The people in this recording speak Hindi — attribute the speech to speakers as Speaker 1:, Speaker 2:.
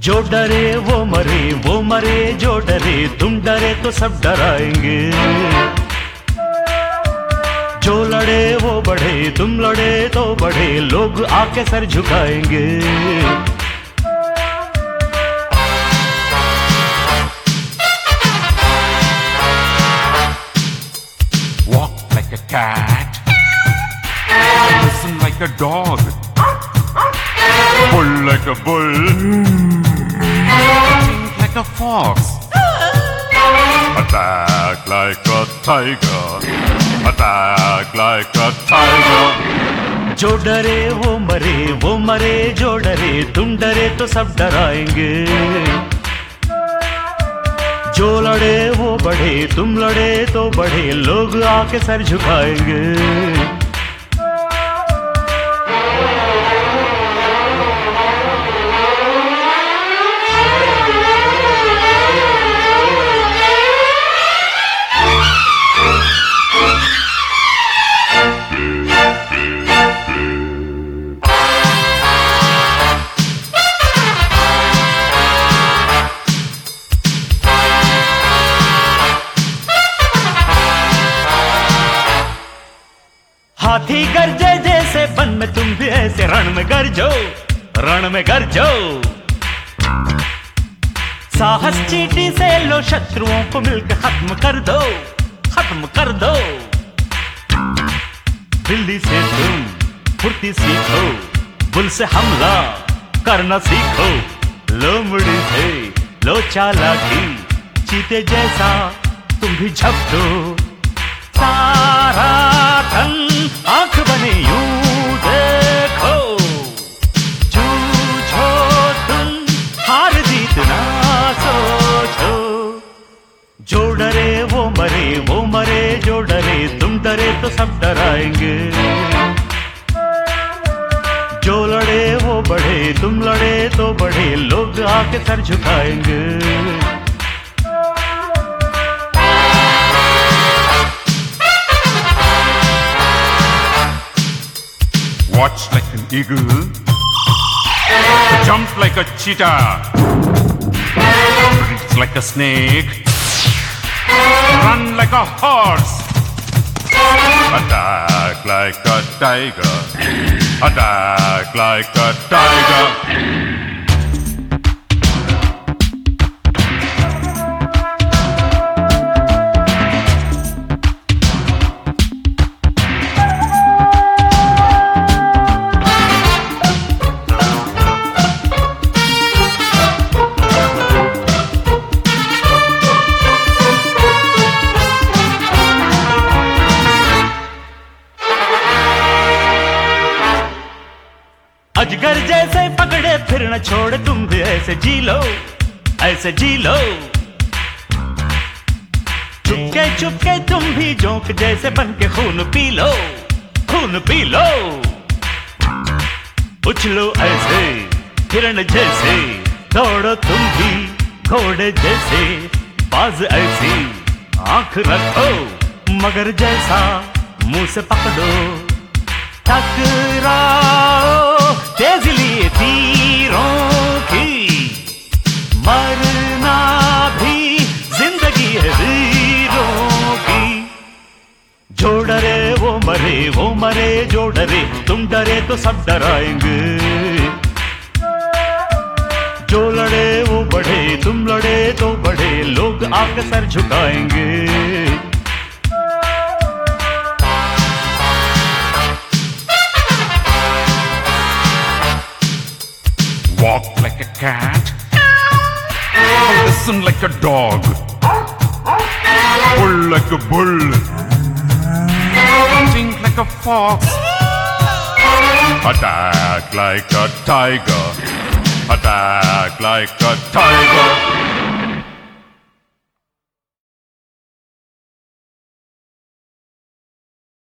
Speaker 1: जो डरे वो मरे जो डरे, तुम डरे तो सब डराएंगे। जो लड़े वो बढ़े, तुम लड़े तो बढ़े, लोग आके सर झुकाएंगे।
Speaker 2: Walk like a cat, listen like a dog, pull like a bull, think like a fox, attack like a tiger, attack like a tiger.
Speaker 1: जो डरे वो मरे जो डरे, तुम डरे तो सब डराएंगे। जो लड़े वो बढ़े, तुम लड़े तो बढ़े, लोग आके सर झुकाएंगे। हाथी गरजे जैसे वन में, तुम भी ऐसे रण में गरजो, रण में गरजो। साहस चींटी से लो, शत्रुओं को मिलकर खत्म कर दो, खत्म कर दो। बिल्ली से तुम फुर्ती सीखो, बुल से हमला करना सीखो। लोमड़ी से लो चालाकी, चीते जैसा तुम भी झपटो। सारा धन आंख बने यूं देखो, जूझो तुम हार जीत ना सोचो। जो डरे वो मरे जो डरे, तुम डरे तो सब डराएंगे। जो लड़े वो बढ़े, तुम लड़े तो बढ़े, लोग आके सर झुकाएंगे।
Speaker 2: Watch like an eagle, jump like a cheetah, breathe like a snake, run like a horse, attack like a tiger, attack like a tiger.
Speaker 1: अजगर जैसे पकड़े फिर न छोड़, तुम भी ऐसे जी लो, ऐसे जी लो। चुपके चुपके तुम भी जोंक जैसे बन के खून पी लो, खून पी लो। उछलो ऐसे हिरण जैसे, दौड़ो तुम भी घोड़े जैसे। बाज ऐसी आंख रखो, मगर जैसा मुंह से पकड़ो। टकराओ तेजली तीरों की, मरना भी जिंदगी है वीरों की। जो डरे वो मरे जो डरे, तुम डरे तो सब डराएंगे। जो लड़े वो बढ़े, तुम लड़े तो बढ़े, लोग आके सर झुकाएंगे।
Speaker 2: Walk like a cat, listen like a dog, pull like a bull, think like a fox, attack like a tiger, attack like a tiger.